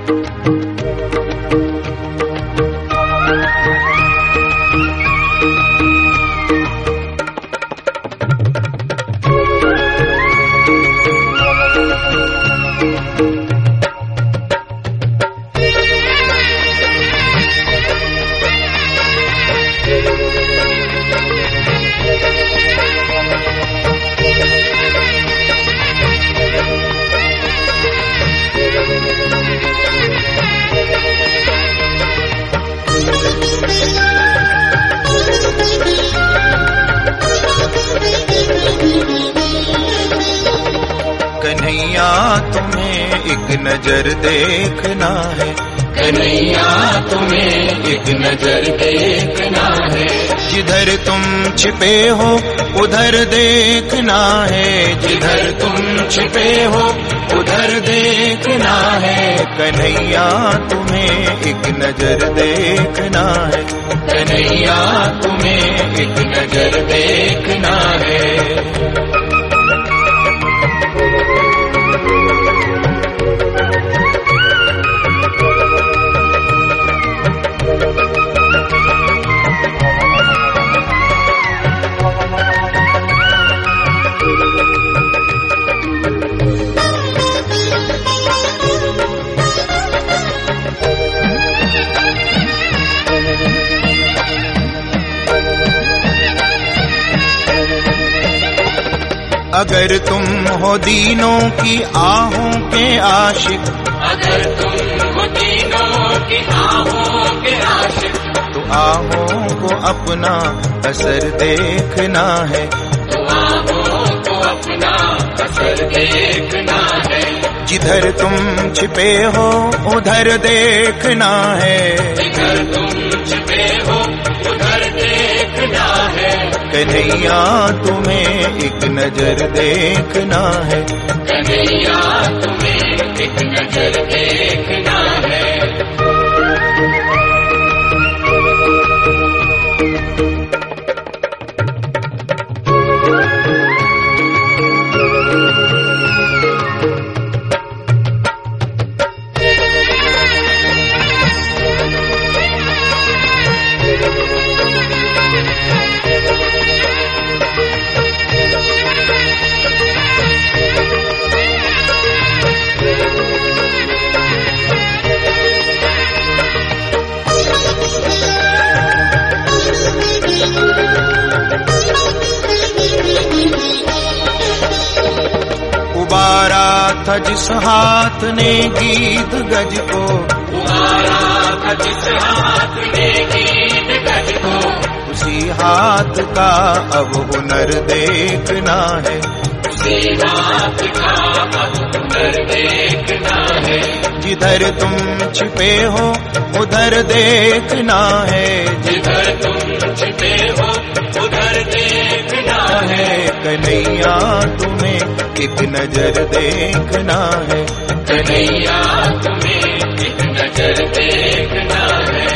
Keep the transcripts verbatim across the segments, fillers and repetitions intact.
कन्हैया तुम्हें एक नजर देखना है, कन्हैया तुम्हें एक नजर देखना है। जिधर तुम छिपे हो उधर देखना है, जिधर तुम छिपे हो उधर देखना है। कन्हैया तुम्हें एक नजर देखना है, कन्हैया तुम्हें एक नजर देखना है। अगर तुम हो दीनों की आहों के आशिक, अगर तुम हो दीनों की आहों के आशिक, तो आहों को अपना असर देखना है, तो आहों को अपना असर देखना है। जिधर तुम छिपे हो उधर देखना है, जिधर तुम छिपे हो उधर देखना है। कन्हैया तुम्हें एक नजर देखना है, कन्हैया तुम्हें एक नजर देखना है। उबारा था जिस हाथ ने गीत गज को, उबारा था जिस हाथ ने गीत गज को, उसी हाथ का अब हुनर देखना है, उसी हाथ का अब हुनर देखना है। जिधर तुम छिपे हो उधर देखना है, जिधर तुम छिपे हो उधर देखना है। कन्हैया तुम्हें एक नजर देखना है, कन्हैया तुम्हें एक नजर देखना है।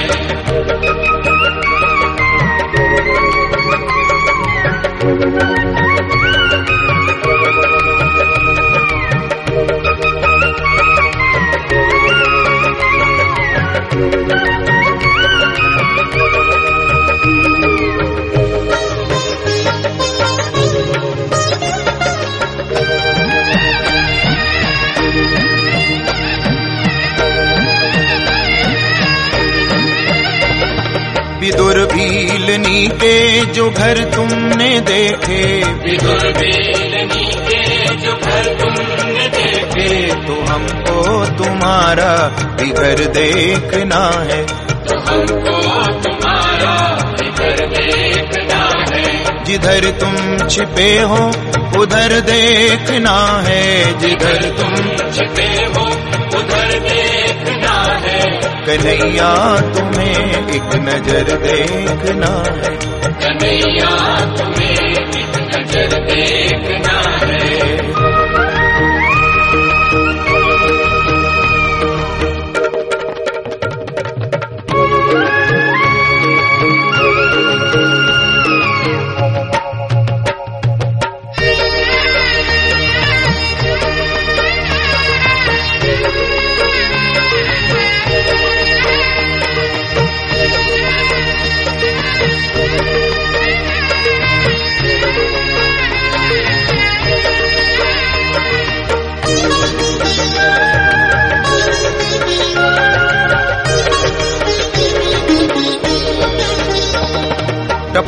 विदुर भीलनी के जो घर तुमने देखे, विदुर भीलनी के जो घर तुमने देखे, तो हमको तुम्हारा भी घर देखना है, तो हमको तुम्हारा भी घर देखना है। जिधर तुम छिपे हो उधर देखना है, जिधर तुम छिपे हो उधर देखना है। कन्हैया तुम्हें एक नजर देखना है, कन्हैया तुम्हें एक नजर देखना है।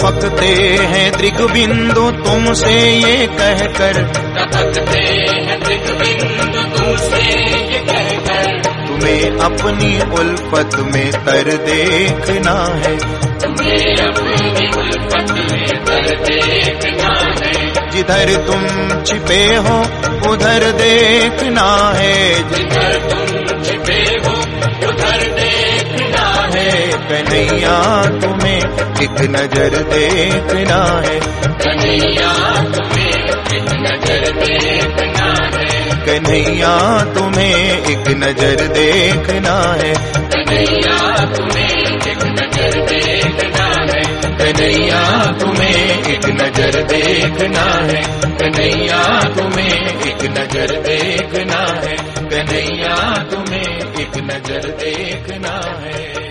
टपकते हैं दृग्बिंदु तुमसे ये कहकर, टपकते हैं दृग्बिंदु तुमसे ये कहकर, तुम्हें अपनी उल्फत में तर देखना है, तुम्हें अपनी उल्फत में तर देखना है। जिधर तुम छिपे हो उधर देखना है, जिधर तुम छिपे हो उधर देखना है। कन्हैया तुम्हें एक नजर देखना है, कन्हैया तुम्हें एक नजर देखना है, कन्हैया तुम्हें एक नजर देखना है, कन्हैया तुम्हें एक नजर देखना है, कन्हैया तुम्हें एक नजर देखना है, कन्हैया तुम्हें एक नजर देखना है, कन्हैया तुम्हें एक नजर देखना है।